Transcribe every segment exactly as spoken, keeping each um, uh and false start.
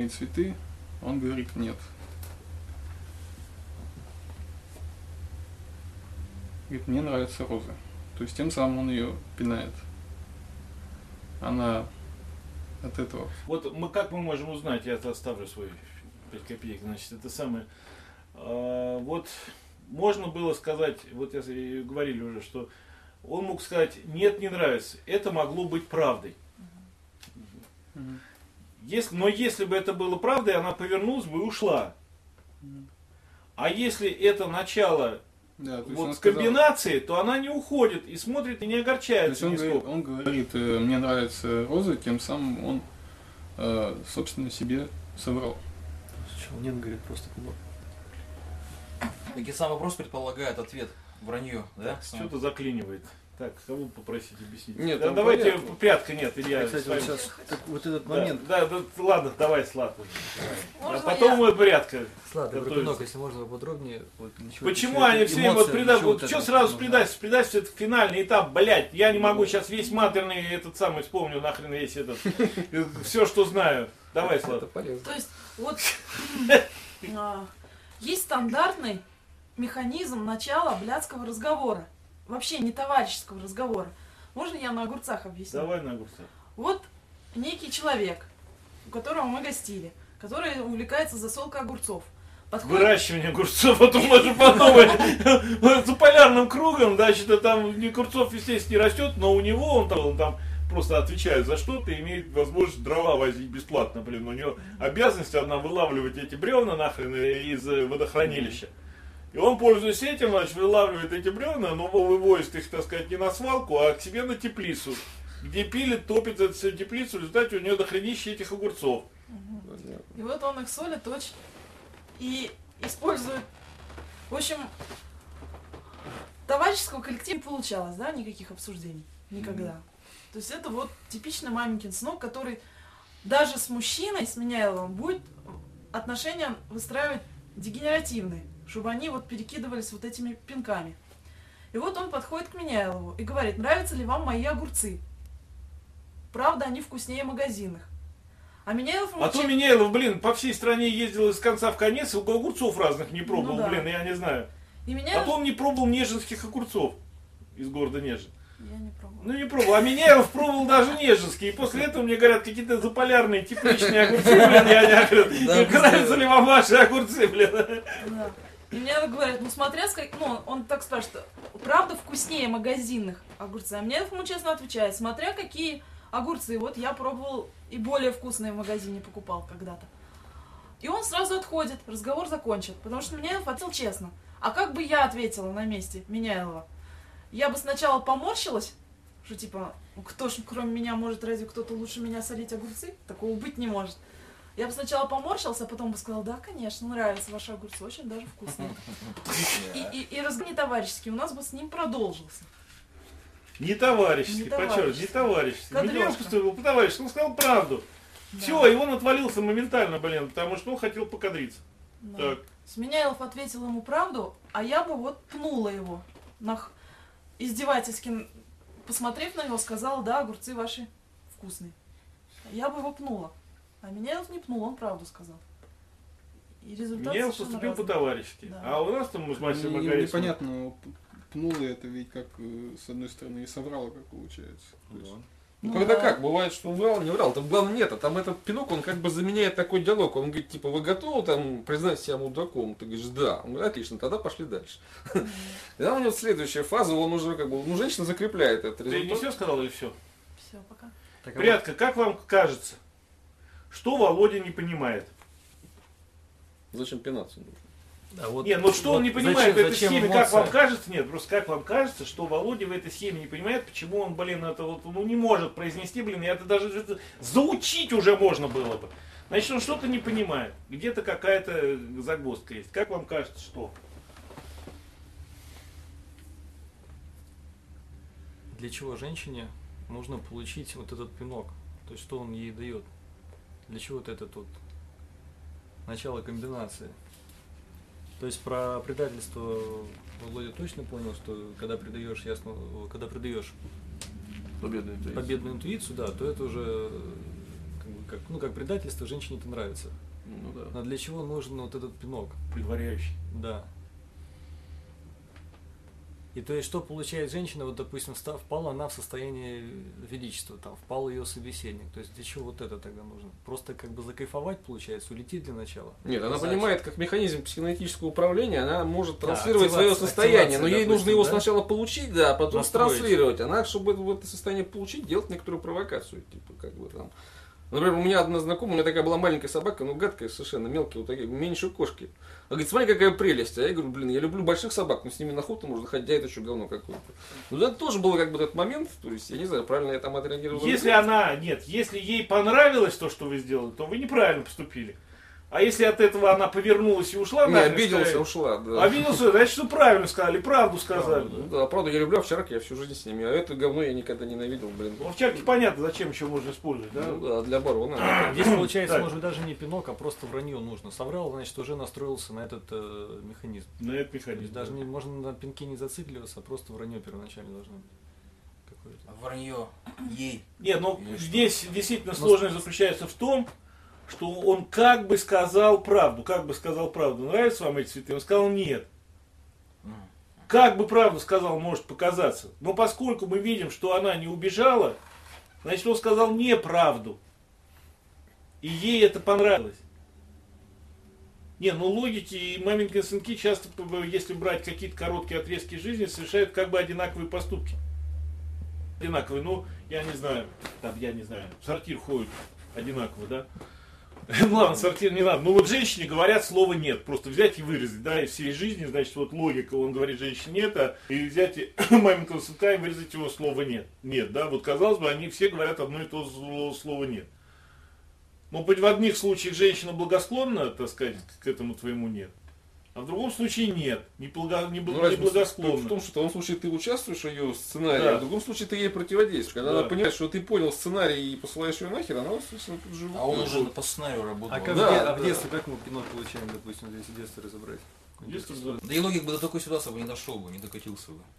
разные цветы, он говорит нет. Говорит, мне нравится роза. То есть тем самым он ее пинает. Она от этого. Вот мы как мы можем узнать, я оставлю свои пять копеек, значит, это самое. А, вот можно было сказать, вот я говорили уже, что он мог сказать, нет, не нравится. Это могло быть правдой. Угу. Если, но если бы это было правдой, она повернулась бы и ушла. Угу. А если это начало да, то вот сказал, комбинации, то она не уходит и смотрит и не огорчается. То есть он, говорит, он говорит, мне нравится роза, тем самым он, э, собственно, себе соврал. Нет, он говорит просто кубок. Таки сам вопрос предполагает ответ. Вранье, да? Что-то заклинивает. Так, кого попросить объяснить? Нет, да, давайте понятно. Прятка нет, Илья. Кстати, вот сейчас так, вот этот момент. Да, да, да, ладно, давай, Слад. А потом я... мы прятка. Слад, Пинок, если можно поподробнее. Вот, почему они все эмоции, вот предают? Вот что сразу предательство? Предательство это финальный этап, блять. Я не могу сейчас весь матерный этот самый вспомню, нахрен весь этот. Все, что знаю. Давай, Слад. То есть, вот есть стандартный механизм начала блядского разговора. Вообще не товарищеского разговора. Можно я на огурцах объясню? Давай на огурцах. Вот некий человек, у которого мы гостили, который увлекается засолкой огурцов. Подходит... Выращивание огурцов, а то можно подумать, за полярным кругом, да, что-то там огурцов, естественно, не растет, но у него он там, он там просто отвечает за что-то и имеет возможность дрова возить бесплатно, блин. У него обязанность одна вылавливать эти бревна нахрен из водохранилища. И он, пользуясь этим, значит, вылавливает эти бревна, но вывозит их, так сказать, не на свалку, а к себе на теплицу, где пилит, топит эту теплицу, в результате у нее дохренища этих огурцов. Угу. И вот он их солит очень и использует. В общем, товарищеского коллектива не получалось, да, никаких обсуждений. Никогда. Mm-hmm. То есть это вот типичный маменькин сынок, который даже с мужчиной, с Меняйловым, будет отношения выстраивать дегенеративные, чтобы они вот перекидывались вот этими пинками. И вот он подходит к Меняйлову и говорит, нравятся ли вам мои огурцы? Правда, они вкуснее магазинных. А Меняйлов... А то Меняйлов, блин, по всей стране ездил из конца в конец, и огурцов разных не пробовал, ну, да. блин, я не знаю. И Меняйлов... А то он не пробовал нежинских огурцов из города Нежин. Я не пробовал. Ну не пробовал. А Меняйлов пробовал даже нежинские. И после этого мне говорят, какие-то заполярные тепличные огурцы, блин, я не говорю, нравятся ли вам ваши огурцы, блин. Да. И мне говорят, ну смотря, ну он так спрашивает, правда вкуснее магазинных огурцев? А мне ему честно отвечает, смотря какие огурцы. Вот я пробовал и более вкусные в магазине покупал когда-то. И он сразу отходит, разговор закончен, потому что Меняйлов ответил честно. А как бы я ответила на месте Меняйлова? Я бы сначала поморщилась, что типа, кто ж кроме меня может, разве кто-то лучше меня солить огурцы? Такого быть не может. Я бы сначала поморщился, а потом бы сказала, да, конечно, нравятся ваши огурцы, очень даже вкусные. И, и, и разговор не товарищеский, у нас бы с ним продолжился. Не товарищеский, не товарищеский. Не товарищеский. Кадрёшка. Не поступил по-товарищески, он сказал правду. Да. Все, и он отвалился моментально, блин, потому что он хотел покадриться. Да. Так. Меняйлов ответил ему правду, а я бы вот пнула его. Нах... Издевательски, посмотрев на него, сказала, да, огурцы ваши вкусные. Я бы его пнула. А Меняйлов не пнул, он правду сказал. И результат Меняйлов поступил по-товарищески. Да. А у нас там мы с Масей Магарисом... Непонятно, пнула это ведь как, с одной стороны, и соврала, как получается. Да. Есть... Ну, ну когда да. как, бывает, что он врал, не врал, там главное нет, а там этот пинок, он как бы заменяет такой диалог, он говорит, типа, вы готовы там признать себя мудаком? Ты говоришь, да. Он говорит, отлично, тогда пошли дальше. Mm-hmm. И там у него следующая фаза, он уже как бы, ну, женщина закрепляет этот результат. Ты не все сказал или все? Все, пока. Так, Прятка, как вам кажется, что Володя не понимает? Зачем пинаться нужно? Да, вот, нет, ну что вот он не понимает зачем, в этой схеме, эмоция? Как вам кажется, нет, просто как вам кажется, что Володя в этой схеме не понимает, почему он, блин, это вот, ну не может произнести, блин, это даже это, заучить уже можно было бы. Значит, он что-то не понимает, где-то какая-то загвоздка есть. Как вам кажется, что? Для чего женщине нужно получить вот этот пинок? То есть, что он ей дает? Для чего вот этот вот начало комбинации? То есть про предательство Володя точно понял, что когда предаешь ясно, когда предаешь победную интуицию. победную интуицию, да, то это уже как бы, как, ну, как предательство, женщине это нравится. Ну да. Но для чего нужен вот этот пинок? Предваряющий. Да. И то есть, что получает женщина, вот, допустим, став, впала она в состояние величества, там, впал ее собеседник. То есть, для чего вот это тогда нужно? Просто как бы закайфовать, получается, улететь для начала? Нет, она Значит. понимает, как механизм психоэнергетического управления, она может Да, транслировать активация- свое состояние, активация, но ей допустим, нужно его да? сначала получить, да, а потом Настроить. транслировать. Она, чтобы в это состояние получить, делать некоторую провокацию, типа, как бы там. Например, у меня одна знакомая, у меня такая была маленькая собака, ну гадкая совершенно, мелкие, вот такие, меньше кошки. Она говорит, смотри, какая прелесть. А я говорю, блин, я люблю больших собак, но с ними на охоту можно ходить, а это что, говно какое-то. Ну, это тоже был как бы этот момент, то есть, я не знаю, правильно я там отреагировал. Если она, нет, если ей понравилось то, что вы сделали, то вы неправильно поступили. А если от этого она повернулась и ушла, Не, нахрен, обиделся, сказали, ушла, да. обиделся, значит, что правильно сказали, правду сказали. Ну да, правда, я люблю овчарок, я всю жизнь с ними, а это говно я никогда ненавидел, блин. Ну, овчарки понятно, зачем еще можно использовать, да? Ну да, для обороны. Здесь получается, Так. может быть, даже не пинок, а просто вранье нужно. Соврал, значит, уже настроился на этот э, механизм. На этот То есть механизм. даже не, можно на пинке не зацикливаться, а просто вранье первоначально должно быть. Какое-то. Вранье ей. Нет, ну Или что? здесь действительно сложность заключается в том, что он как бы сказал правду, как бы сказал правду. Нравятся вам эти цветы? Он сказал нет. Как бы правду сказал, может показаться. Но поскольку мы видим, что она не убежала, значит, он сказал неправду. И ей это понравилось. Не, ну логики и маменькины сынки часто, если брать какие-то короткие отрезки жизни, совершают как бы одинаковые поступки. Одинаковые, ну, я не знаю, там, я не знаю, в сортир ходят одинаково, да? Ну ладно, сортир не надо. Ну вот женщине говорят слово нет. Просто взять и вырезать, да, из всей жизни, значит, вот логика, он говорит женщине нет, а и взять и маменького сынка и вырезать его слово нет. Нет, да, вот казалось бы, они все говорят одно и то же слово нет. Но хоть в одних случаях женщина благосклонна, так сказать, к этому твоему нет. А в другом случае нет, не, благо, не, Ну, не разница благосклонна. в том, что в том случае ты участвуешь в ее сценарии, Да. а в другом случае ты ей противодействуешь. Когда Да. она понимает, что ты понял сценарий и посылаешь ее нахер, она, собственно, тут же... А он уже по сценарию работал. А, как Да, в де- а в да. детстве как мы пинок получаем, допустим, если детство разобрать? Детство Да и логик бы до такой ситуации бы не дошел бы, не докатился бы.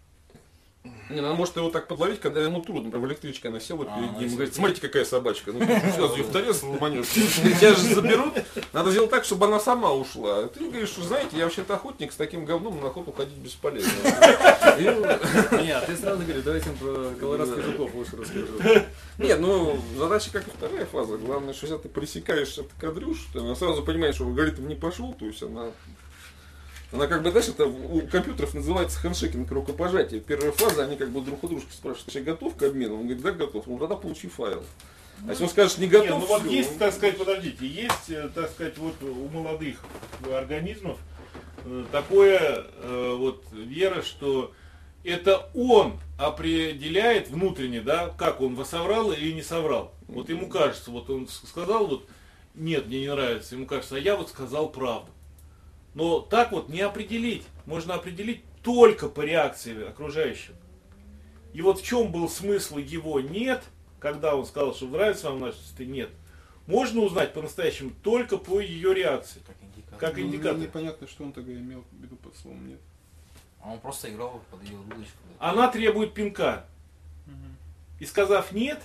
Не, она может его так подловить, когда ему трудно. Например, в электричке она села А, перед она ним и села. говорит, смотрите, какая собачка. Ну, сразу ее в тарелку ломанешь. Тебя же заберут. Надо сделать так, чтобы она сама ушла. А ты говоришь, что знаете, я вообще-то охотник, с таким говном на охоту ходить бесполезно. И, Нет, ты сразу говоришь, давайте про колорадских жуков лучше расскажу. Нет, ну, задача как и вторая фаза. Главное, что если ты пресекаешь этот кадрюш, то она сразу понимает, что алгоритм не пошел, то есть она... Она как бы, знаешь, это у компьютеров называется хендшейкинг, рукопожатие. Первая фаза, они как бы друг у дружки спрашивают, ты готов к обмену? Он говорит, да, готов. Ну, тогда получи файл. А если он скажет, не готов, Не, ну вот всё, есть, он- так сказать, подождите, есть, э, так сказать, вот у молодых организмов э, такое э, вот вера, что это он определяет внутренне, да, как он соврал или не соврал. Вот ему кажется, вот он сказал вот, нет, мне не нравится, ему кажется, а я вот сказал правду. Но так вот не определить. Можно определить только по реакции окружающих. И вот в чем был смысл его нет, когда он сказал, что нравится вам наш цветы, нет. Можно узнать по-настоящему только по ее реакции. Как индикатор. Как Ну, индикатор. непонятно, что он тогда имел в виду под словом нет. А он просто играл под ее удочку. Да. Она требует пинка. И сказав нет,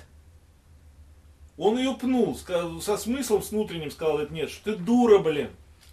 он ее пнул, ска- со смыслом, с внутренним сказал это нет, что ты дура, блин.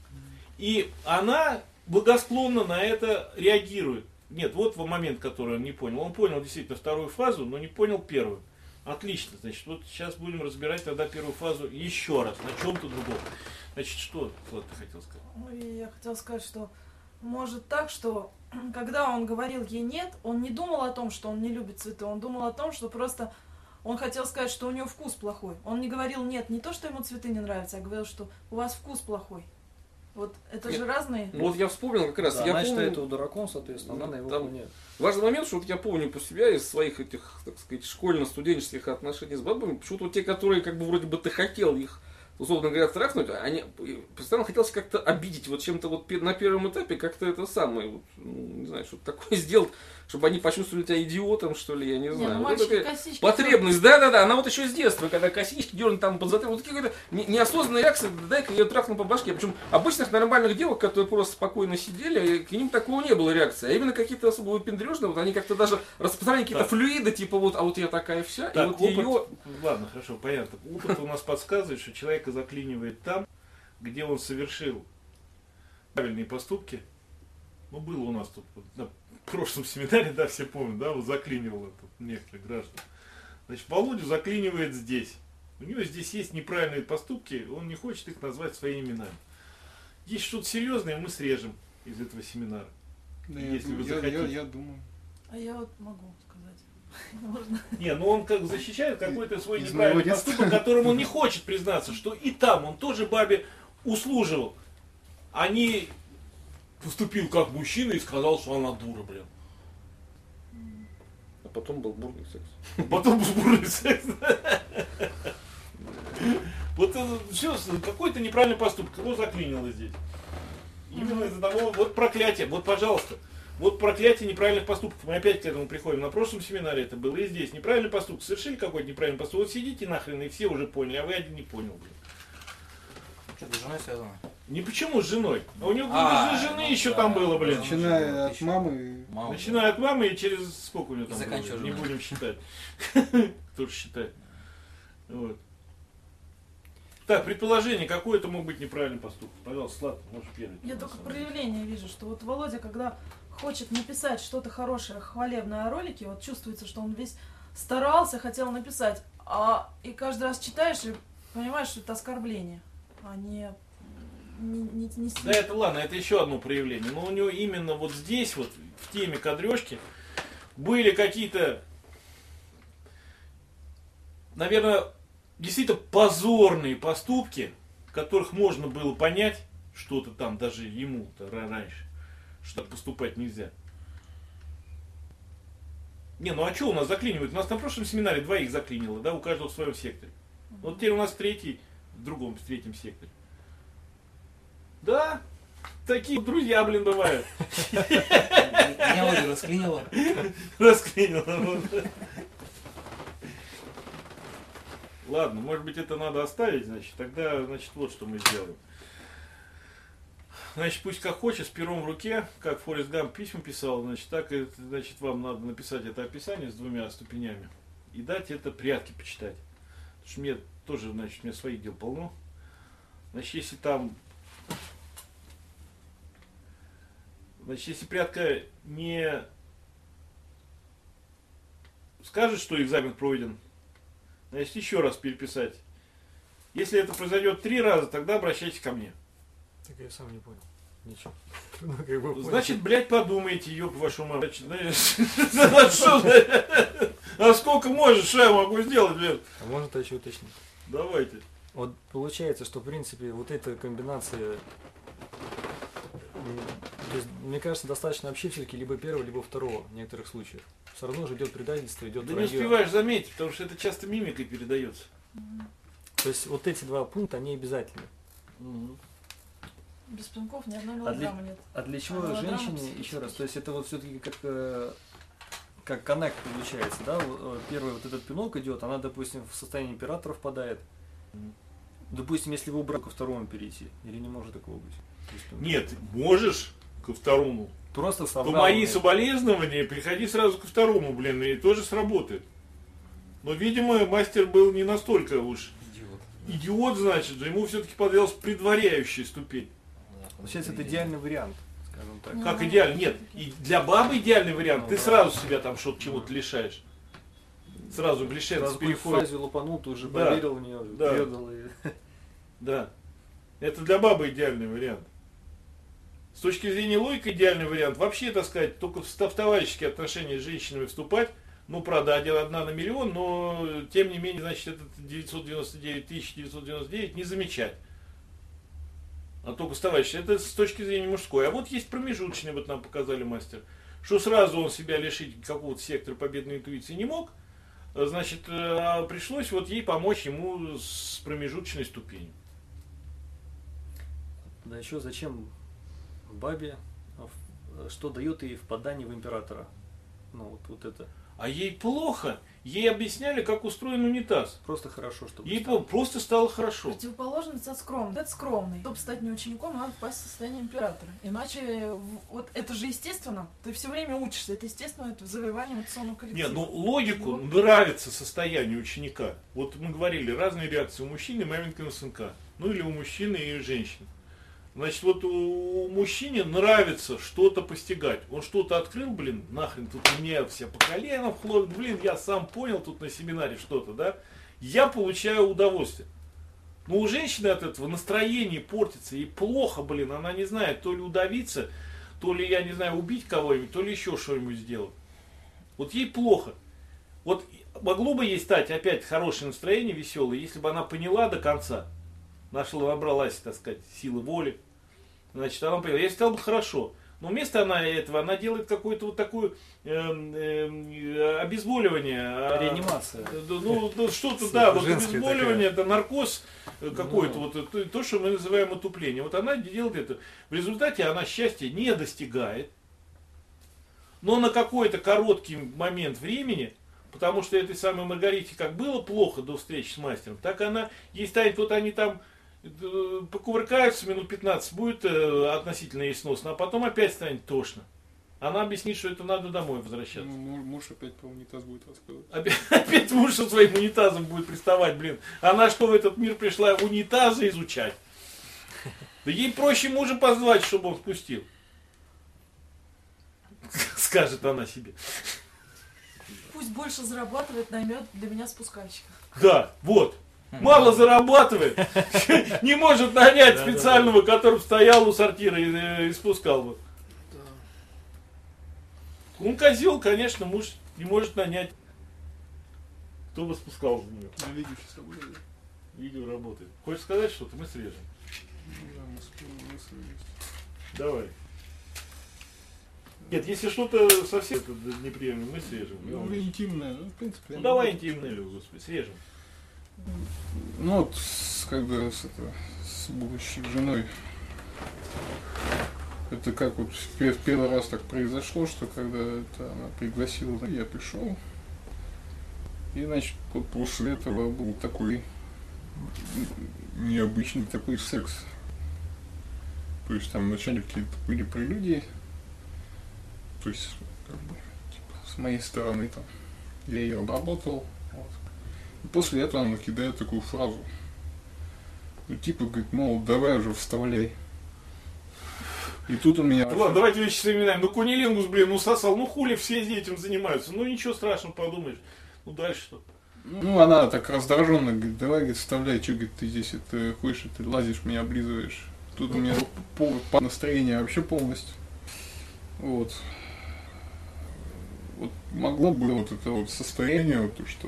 И она благосклонно на это реагирует. Нет, вот в момент, который он не понял. Он понял действительно вторую фазу, но не понял первую. Отлично, значит, вот сейчас будем разбирать тогда первую фазу еще раз, на чем-то другом. Значит, что, Влад, ты хотел сказать? Ой, я хотела сказать, что может так, что когда он говорил ей нет, он не думал о том, что он не любит цветы, он думал о том, что просто он хотел сказать, что у нее вкус плохой. Он не говорил нет, не то, что ему цветы не нравятся, а говорил, что у вас вкус плохой. Вот это Нет. же разные. Ну, вот я вспомнил как раз, Да, я она помню, считает его дураком, соответственно, она на его Там- фоне. важный момент, что вот я помню по себя из своих этих, так сказать, школьно-студенческих отношений с бабами, почему-то вот те, которые как бы вроде бы ты хотел их условно говоря, трахнуть, они постоянно хотелось как-то обидеть, вот чем-то вот пе- на первом этапе как-то это самое, вот, ну, не знаю, что-то такое сделать, чтобы они почувствовали тебя идиотом, что ли, я не Не, знаю. ну Вот мальчики это косички. потребность, да-да-да, она вот еще с детства, когда косички дернут там под затылок, вот какая-то не- неосознанная реакция, дай-ка я трахну по башке. Причем обычных нормальных девок, которые просто спокойно сидели, к ним такого не было реакции. А именно какие-то особо выпендрежные, вот они как-то даже распространяли какие-то Так. флюиды, типа вот, а вот я такая вся, и Так, вот опыт, ее... ладно, хорошо, понятно. Опыт у нас подсказывает, что человека заклинивает там, где он совершил правильные поступки. Ну, было у нас тут вот на прошлом семинаре, да, все помнят, да, вот заклинивал это некоторых граждан. Значит, Володю заклинивает здесь. У него здесь есть неправильные поступки, он не хочет их назвать своими именами. Есть что-то серьезное, мы срежем из этого семинара. Да, Если я, вы я, я, захотите. я думаю. А я вот могу сказать. Можно? Не, ну он как защищает какой-то свой Из неправильный моего детства. поступок, которым он не хочет признаться, что и там он тоже бабе услуживал. А не поступил как мужчина и сказал, что она дура, блин. А потом был бурный секс. Потом был бурный секс. Вот все, какой-то неправильный поступок, его заклинило здесь. Именно из-за того, вот проклятие, вот пожалуйста. Вот проклятие неправильных поступков. Мы опять к этому приходим. На прошлом семинаре это было и здесь. Неправильный поступок. Совершили какой-то неправильный поступок. Вот сидите нахрен, и все уже поняли, а вы один не понял, блин. Что-то с женой связано. Не почему с женой. А у него А, без жены ну еще да, там было, блин. да. Начиная от Еще. мамы. Мало. Начиная от мамы и через сколько у него там было? Заканчивая Не женой. будем считать. Кто же считает. Вот. Так, предположение, какой это мог быть неправильный поступок? Пожалуйста, Слава, можешь первый. Я только проявление вижу, что вот Володя, когда хочет написать что-то хорошее, хвалебное о ролике, вот чувствуется, что он весь старался, хотел написать, а и каждый раз читаешь и понимаешь, что это оскорбление, а не не, не, не Да это ладно, это еще одно проявление. Но у него именно вот здесь, вот в теме кадрежки, были какие-то, наверное, действительно позорные поступки, которых можно было понять, что-то там даже ему-то раньше, что так поступать нельзя. Не, ну а что у нас заклинивают? У нас на прошлом семинаре двоих заклинило, да, у каждого в своем секторе. Вот теперь у нас третий, в другом, в третьем секторе. Да, такие друзья, блин, бывают. Меня вроде расклинило. Расклинило. Ладно, может быть это надо оставить, значит, тогда, значит, вот что мы сделаем. Значит, пусть как хочет, с пером в руке, как Форест Гамп письма писал, значит, так, и, значит, вам надо написать это описание с двумя ступенями и дать это прятки почитать. Потому что мне тоже, значит, у меня своих дел полно. Значит, если там, значит, если прятка не скажет, что экзамен пройден, значит, еще раз переписать. Если это произойдет три раза, тогда обращайтесь ко мне. Так я сам не понял. Ничего. Ну, как бы понял. Значит, блядь, подумайте, ёб вашу мать. Значит, знаешь, что, блядь? А сколько можешь, что я могу сделать, блядь? А можно то еще уточнить? Давайте. Вот получается, что в принципе вот эта комбинация, м, то есть, мне кажется, достаточно вообще все-таки либо первого, либо второго в некоторых случаях. Все равно же идет предательство, идет Да не вранье. успеваешь заметить, потому что это часто мимикой передается. То есть вот эти два пункта, они обязательны. без пинков ни одной А для, мелодрамы нет. а для чего А мелодрама женщине, психически. еще раз, то есть это вот все-таки как, э, как коннект получается, да? Вот, э, Первый вот этот пинок идет, она, допустим, в состояние императора впадает. Допустим, если вы убрали ко второму перейти, или не может такого быть? То есть, ну, Нет, можешь ко второму. Просто То соврал, мои нет. соболезнования, приходи сразу ко второму, блин, и тоже сработает. Но, видимо, мастер был не настолько уж Идиот. идиот, значит, же ему все-таки подвелась предваряющая ступень. Получается, это идеальный вариант, скажем так. Ну, Как идеально? Нет, и для бабы идеальный вариант. Ну, Ты да. сразу себя там что-то чего-то лишаешь. Сразу блешец Сразу какую-то переходит. фразу лупанул, ты уже Да. поверил в нее, Да. предал. И... Да. Это для бабы идеальный вариант. С точки зрения логики идеальный вариант. Вообще, так сказать, только в в товарищеские отношения с женщинами вступать. Ну, правда, один одна на миллион, но тем не менее, значит, этот девятьсот девяносто девять тысяч девятьсот девяносто девять не замечать. А только с товарищем. Это с точки зрения мужской. А вот есть промежуточный, вот нам показали мастер. Что сразу он себя лишить какого-то сектора победной интуиции не мог. Значит, а пришлось вот ей помочь ему с промежуточной ступенью. Да еще зачем бабе, а в- что дает ей впадание в императора? Ну вот, вот это. А ей плохо. Ей объясняли, как устроен унитаз. Просто хорошо, чтобы Ей стало. по- просто стало хорошо. Противоположность от скромного. Это скромный. Чтобы стать не учеником, надо впасть в состояние императора. Иначе, в- вот это же естественно. Ты все время учишься. Это естественно, это завоевание мотивационного коллектива. Нет, ну логику нравится состояние ученика. Вот мы говорили, разные реакции у мужчины, маменькиного сынка. Ну или у мужчины и у женщины. Значит, вот у мужчине нравится что-то постигать. Он что-то открыл, блин, нахрен, тут меня все по коленам хлопают, блин, я сам понял тут на семинаре что-то, да. Я получаю удовольствие. Но у женщины от этого настроение портится, ей плохо, блин, она не знает, то ли удавиться, то ли, я не знаю, убить кого-нибудь, то ли еще что-нибудь сделать. Вот ей плохо. Вот могло бы ей стать опять хорошее настроение, веселое, если бы она поняла до конца, нашла, набралась, так сказать, силы воли. Значит, она поняла, ей стало бы хорошо. Но вместо она этого, она делает какое-то вот такое эм, эм, обезболивание. а, Реанимация. э, Ну, ну, что-то, да, вот Женская обезболивание, это наркоз э, какой-то, Ну. вот это то, что мы называем отупление. Вот она делает это. В результате она счастья не достигает. Но на какой-то короткий момент времени, потому что этой самой Маргарите как было плохо до встречи с мастером, так она, ей станет, вот они там э, покувыркаются минут пятнадцать, будет э, относительно ей сносно, а потом опять станет тошно. Она объяснит, что это надо домой возвращаться. Ну, муж муж опять про унитаз будет рассказывать. Опять, опять муж со своим унитазом будет приставать, блин. Она что, в этот мир пришла унитазы изучать? Да ей проще мужа позвать, чтобы он спустил. Скажет она себе. Пусть больше зарабатывает, наймет для меня спускальщика. Да, вот. Мало зарабатывает. Не может нанять Да, да, специального, который стоял у сортира и, э, и спускал бы. Он козел, конечно, муж не может нанять. Кто бы спускал за нее? На видео сейчас работает. Видео работает. Хочешь сказать что-то? Мы срежем. Ну да, мысли, мысли есть. Давай. Нет, если что-то совсем это неприемлемо, мы срежем. Ну, интимное, ну, в принципе. Ну давай интимное, господи, срежем. Ну вот, с, как бы с, это, с будущей женой. Это как вот в пе- в первый раз так произошло, что когда это она пригласила, я пришел. И значит, вот после этого был такой необычный такой секс. То есть там вначале какие-то были прелюдии. То есть, как бы, типа, с моей стороны там я ее обработал. Вот. И после этого она кидает такую фразу. Ну, типа, говорит, мол, давай уже вставляй. И тут у меня... Ну, ладно, давайте вещи современные. Ну кунилингус, блин, ну сосал, ну хули все этим занимаются. Ну ничего страшного, подумаешь. Ну дальше что? Ну, она так раздраженно говорит, давай, говорит, вставляй, что, говорит, ты здесь это ходишь, ты лазишь, меня облизываешь. Тут у меня пол, по настроение вообще полностью. Вот. Вот могло бы вот это вот состояние, вот, то, что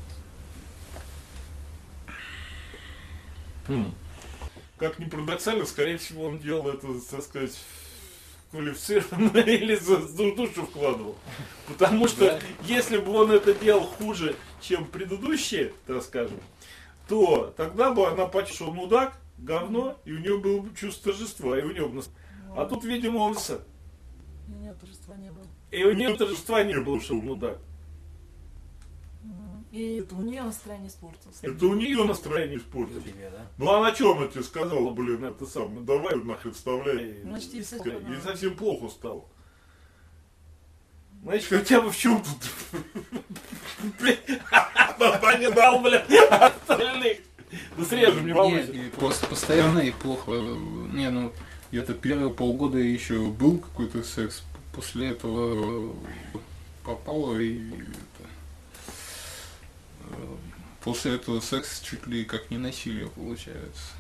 Как ни парадоксально, скорее всего, он делал это, так сказать, квалифицированно или за, за душу вкладывал. Потому что если бы он это делал хуже, чем предыдущие, так скажем, то тогда бы она почувствовала мудак, говно, и у нее было бы чувство торжества, и у нее бы... нас- А тут, видимо, он... с- У меня торжества не было. И у нее торжества не было, что он мудак. И это у нее настроение испортилось. Это у нее настроение испортилось. Тебе, да? Ну а на чем это тебе сказала, блин, это сам, ну давай нахрен вставляй. Значит, и совсем И плохо. совсем плохо стало. Значит, хотя бы в чем тут? Папа не дал, блин, остальных. Ну срежем, не волнуйся. и просто постоянно и плохо. Не, ну, где-то первые полгода еще был какой-то секс, после этого попало и это, э, после этого секс чуть ли как не насилие получается.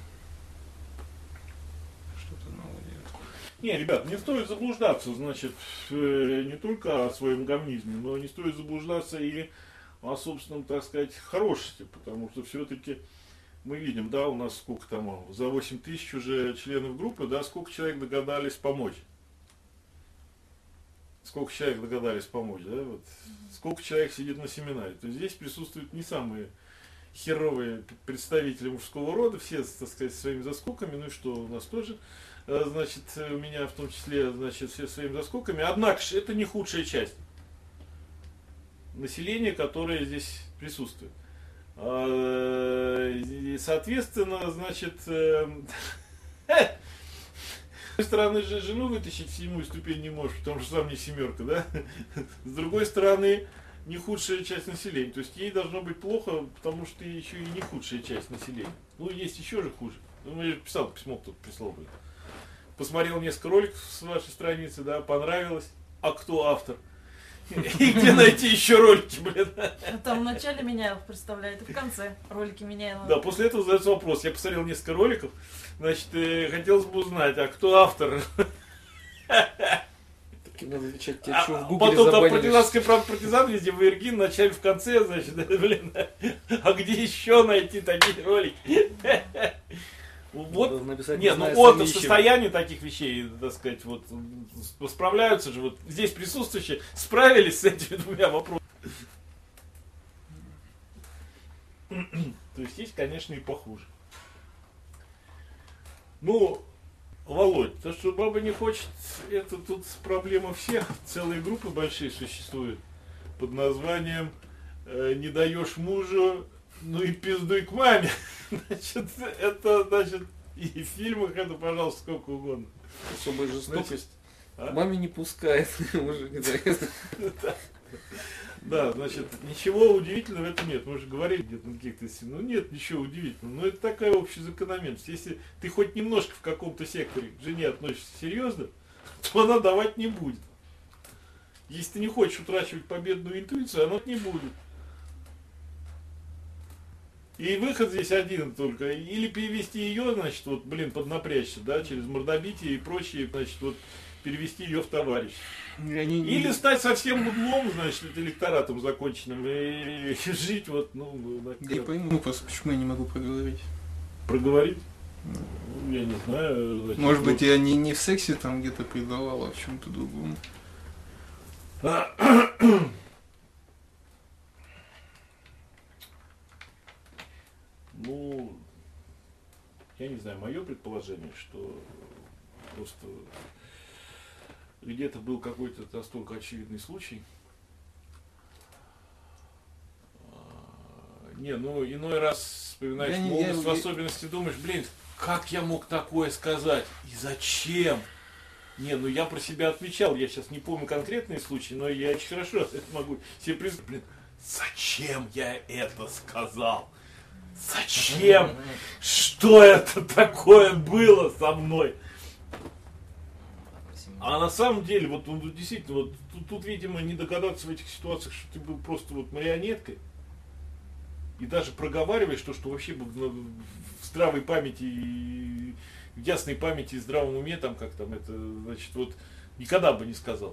Что-то новое делать. Не, ребят, не стоит заблуждаться, значит, э, не только о своем говнизме, но не стоит заблуждаться и о собственном, так сказать, хорошести, потому что все-таки мы видим, да, у нас сколько там, за восемь тысяч уже членов группы, да, сколько человек догадались помочь. Сколько человек догадались помочь, да, вот. Сколько человек сидит на семинаре. То есть здесь присутствуют не самые херовые представители мужского рода, все, так сказать, своими заскоками, ну и что у нас тоже, э, значит, у меня в том числе, значит, все своими заскоками. Однако же это не худшая часть населения, которое здесь присутствует. А, и, соответственно, значит, э, с одной стороны же жену вытащить в седьмую ступень не можешь, потому что сам не семерка, да? С другой стороны, не худшая часть населения. То есть ей должно быть плохо, потому что еще и не худшая часть населения. Ну, есть еще же хуже. Ну, я же писал письмо, кто-то прислал, блин. Посмотрел несколько роликов с вашей страницы, да, понравилось. А кто автор? И где найти еще ролики, блин? Там в начале Меняйлов представляет, и в конце ролики Меняйлова. Да, после этого задается вопрос. Я посмотрел несколько роликов, значит, э, хотелось бы узнать, а кто автор? Надо отвечать, тебе А, что, в Гугле потом там забанили? партизанская правда партизан везде, в Иргин, в начале, в конце, значит, блин, а где еще найти такие ролики? Вот, Надо написать, нет, не ну знаю, вот сами в ищем. состоянии таких вещей, так сказать, вот справляются же, вот здесь присутствующие справились с этими двумя вопросами. То есть есть, конечно, и похуже. Ну, Володь, то, что баба не хочет, это тут проблема всех. Целые группы большие существуют под названием э, «Не даешь мужу, ну и пиздуй к маме». Значит, это, значит, и в фильмах это, пожалуйста, сколько угодно. Особая жестокость. А? Маме не пускает, мужик не дает. Да, значит, ничего удивительного в этом нет. Мы же говорили где-то на каких-то... Ну нет ничего удивительного. Но это такая общая закономерность. Если ты хоть немножко в каком-то секторе к жене относишься серьезно, то она давать не будет. Если ты не хочешь утрачивать победную интуицию, она не будет. И выход здесь один только. Или перевести ее, значит, вот, блин, поднапрячься, да, через мордобитие и прочее, значит, вот, перевести ее в товарищ. Они не- Или стать совсем мудлом, значит, электоратом законченным, и, и жить вот, ну, на- Я не пойму просто, почему я не могу проговорить. проговорить. Ну, я не знаю. значит, Может вот. быть, я не, не в сексе там где-то предавал, а в чем-то другом. Ну, я не знаю, мое предположение, что просто где-то был какой-то настолько очевидный случай. А, Не, ну иной раз вспоминаешь Я не- молодость, я- в особенности думаешь, блин, как я мог такое сказать? И зачем? Не, ну я про себя отвечал, я сейчас не помню конкретные случаи, но я очень хорошо это могу себе представить. Блин, зачем я это сказал? Зачем? Что это такое было со мной? А на самом деле, вот ну, действительно, вот тут, тут, видимо, не догадаться в этих ситуациях, что ты был просто вот марионеткой. И даже проговариваешь то, что вообще бы в, в здравой памяти, и в ясной памяти и здравом уме, там, как там это, значит, вот никогда бы не сказал.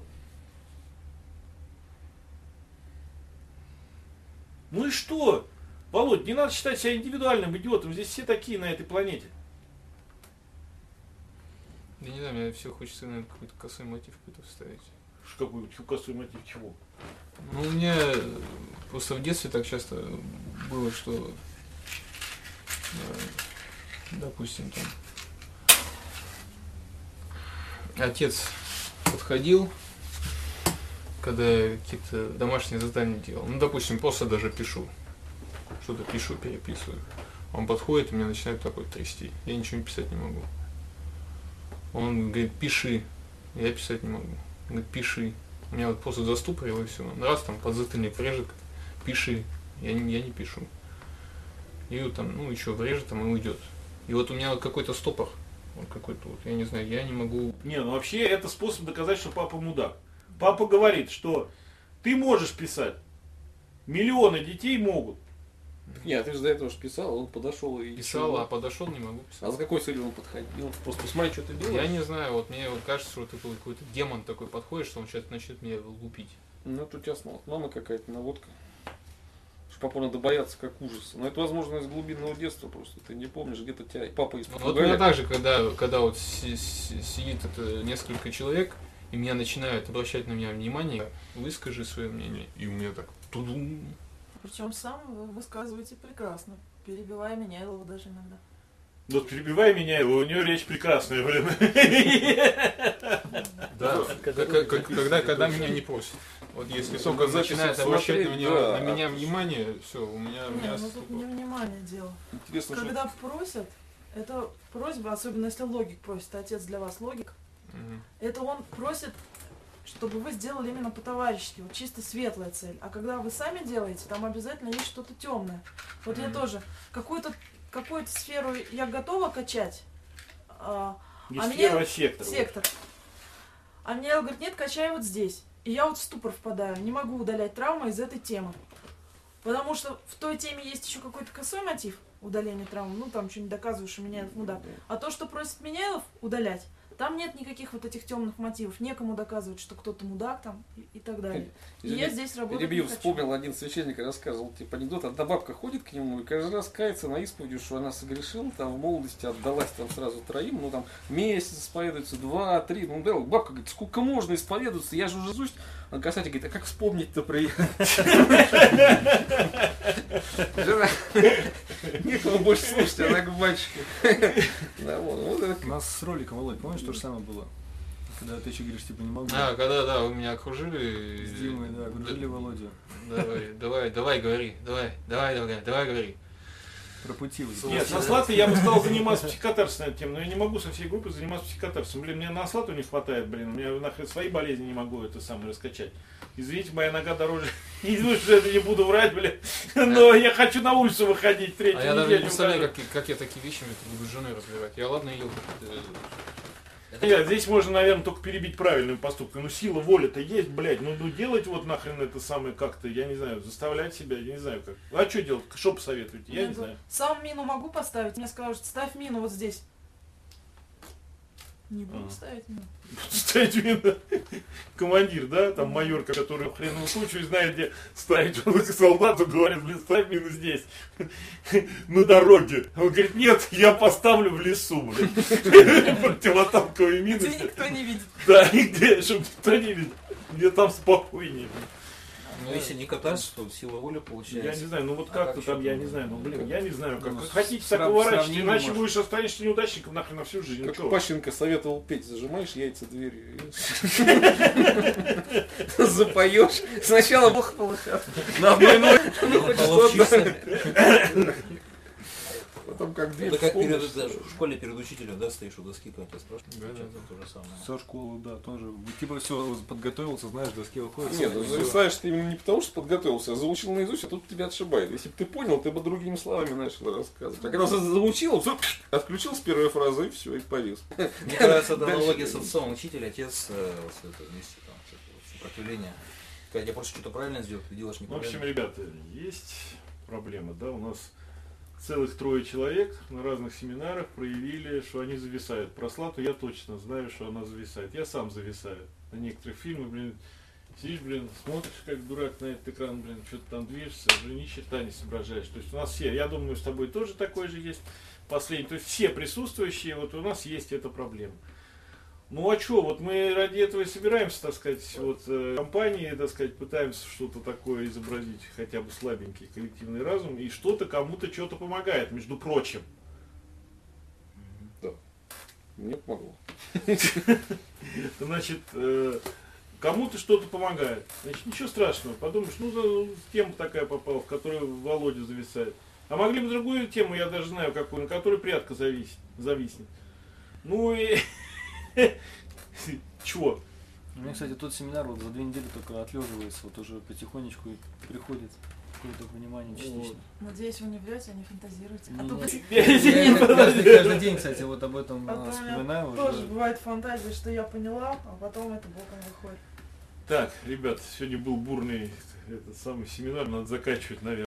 Ну и что? Володь, не надо считать себя индивидуальным идиотом, здесь все такие на этой планете. Я не знаю, мне все хочется, наверное, какой-то косой мотив какой-то вставить. Что какой косой мотив чего? Ну, у меня просто в детстве так часто было, что, э, допустим, там, отец подходил, когда я какие-то домашние задания делал. Ну, допустим, просто даже пишу. Что-то пишу, переписываю. Он подходит и меня начинает так вот трясти. Я ничего писать не могу. Он говорит, пиши. Я писать не могу. Он говорит, пиши. Меня вот просто заступорило и все. Раз там подзатыльник врежет, пиши. Я не, я не пишу. И вот там, ну, еще врежет там и уйдет. И вот у меня вот какой-то стопор. Вот какой-то вот, я не знаю, я не могу. Не, ну вообще это способ доказать, что папа мудак. Папа говорит, что ты можешь писать. Миллионы детей могут. Нет, ты же до этого же писал, он подошел и Писал, а подошел, не могу А писать. за какой целью он подходил? Просто посмотри, что ты делаешь. Я не знаю, вот мне вот кажется, что ты какой-то демон такой подходит, что он сейчас начнет меня лупить. Ну, это у тебя смотри, мама какая-то наводка. Что папу надо бояться как ужаса. Но это, возможно, из глубинного детства просто. Ты не помнишь, где-то тебя папа из Вот у меня так же, когда, когда вот си- си- сидит это несколько человек, и меня начинают обращать на меня внимание, выскажи свое мнение, и у меня так тудум. Причем сам вы высказываете прекрасно, перебивая меня его даже иногда. Вот перебивай меня, его, у него речь прекрасная, блин. Да. Как- как- Когда, когда меня не просят. Вот если только Начинает начинает обращать на смотреть, меня, да. на меня внимание, все, у меня, у Не, меня ну тут не внимание дело. Интересно, что... Когда просят, это просьба, особенно если логик просит, отец для вас логик, Мгм. это он просит, чтобы вы сделали именно по-товарищески, вот чисто светлая цель. А когда вы сами делаете, там обязательно есть что-то темное. Вот я Мгм. тоже какую-то какую-то сферу я готова качать, а, Есть А меня- первый сектор. сектор. А мне говорит, нет, качай вот здесь. И я вот в ступор впадаю, не могу удалять травмы из этой темы. Потому что в той теме есть еще какой-то косой мотив удаления травмы, ну там что не доказываешь, у меня мудак. А то, что просит Меняйлов удалять, там нет никаких вот этих темных мотивов, некому доказывать, что кто-то мудак там и, и так далее. И я здесь работаю. Перебью, вспомнил, один священник рассказывал, типа, анекдот, одна бабка ходит к нему и каждый раз кается на исповеди, что она согрешила, там, в молодости отдалась там сразу троим, ну, там, месяц исповедуется, два, три, ну, да, бабка говорит, сколько можно исповедоваться, я же уже зусь. А касатель говорит, а как вспомнить-то приехать? Жена, некому больше слушать, она к батюшке. Да, вот, вот это У нас с роликом, Володь, помнишь, то же самое было? Когда ты еще говоришь, типа, не могу. А, когда, да, вы меня окружили. С Димой, да, окружили Володю. Давай, давай, давай, говори, давай, давай, давай, давай, говори. Про пути. Нет, на Слатве я бы стал заниматься психотарсом на эту тему, но я не могу со всей группой заниматься психотарсом. Блин, мне на Слатву не хватает, блин, у меня нахрен свои болезни не могу это самое раскачать. Извините, моя нога дороже. Извините, что это не буду врать, блин, но я хочу на улицу выходить третью А я даже не неделю. представляю, как, как я такие вещи буду с женой разбирать. Я ладно ее. Нет, здесь можно, наверное, только перебить правильным поступком. Ну, сила воли-то есть, блядь. Ну, ну, делать вот нахрен это самое как-то, я не знаю, заставлять себя, я не знаю как. А что делать? Что посоветуете? Я не знаю. Сам мину могу поставить, мне скажут, ставь мину вот здесь. Не буду А. ставить мину. Ставить мину. Командир, да, там майор, который хреновую кучу и знает, где ставить. Он солдату говорит, блин, ставь мину здесь. На дороге. Он говорит, нет, я поставлю в лесу, блин. Противотанковые мины. Где никто не видит. Да, и где, чтобы никто не видел. Где там спокойнее. Ну, если не кататься, то сила воли получается. Я не знаю, ну вот А как-то как там, еще? я не знаю, ну блин, я не знаю, как. Ну, Как хотите, срав- так уворачивайте, сравнимо, иначе может. будешь останешься неудачником нахрен на всю жизнь. Ну Как чё? Пащенко советовал петь, зажимаешь яйца дверью. Запоешь. Сначала Бог полыхал. На одной ноге. Ну, хоть Половчишься. Потом как дверь Это как перед, вспомнишь. даже в школе перед учителем, да, стоишь у доски, кто тебя спрашивает, Да, отвечать, да, то же самое. Со школы, да, тоже. Типа все подготовился, знаешь, к доске выходит. Нет, ну зависаешь ты именно не потому, что подготовился, а заучил наизусть, а тут тебя отшибает. Если бы ты понял, ты бы другими словами начал рассказывать. А когда за- заучил, всё, отключил с первой фразы и все, и повис. Мне кажется, это Дальше. аналогия с отцом, учитель, отец, э, с это, вместе там, с этого, сопротивление. Когда я просто что-то правильно сделал, ты делаешь В неправильно. общем, ребята, есть проблема, да, у нас целых трое человек на разных семинарах проявили, что они зависают. Про Слату я точно знаю, что она зависает. Я сам зависаю. На некоторых фильмах, блин, сидишь, блин, смотришь как дурак на этот экран, блин, что-то там движешься, уже ни черта не соображаешь. То есть у нас все, я думаю, с тобой тоже такой же есть последний. То есть все присутствующие, вот у нас есть эта проблема. Ну а что, вот мы ради этого и собираемся, так сказать, вот э, компании, так сказать, пытаемся что-то такое изобразить, хотя бы слабенький коллективный разум, и что-то кому-то что-то помогает, между прочим. Мне помогло. Значит, э, кому-то что-то помогает. Значит, ничего страшного. Подумаешь, ну, за- тема такая попала, в которую Володя зависает. А могли бы другую тему, я даже знаю какую, на которой прядка зависит, зависнет. Ну и... Чего? У меня, кстати, тот семинар вот за две недели только отлеживается, вот уже потихонечку и приходит какое-то понимание частично. Надеюсь, вы не врете, а не фантазируете. А Не, то не. вы- Я Нет, каждый, подожди. каждый день, кстати, вот об этом А а, то у меня вспоминаю уже. тоже бывает фантазия, что я поняла, а потом это боком выходит. Так, ребят, сегодня был бурный этот самый семинар, надо заканчивать, наверное.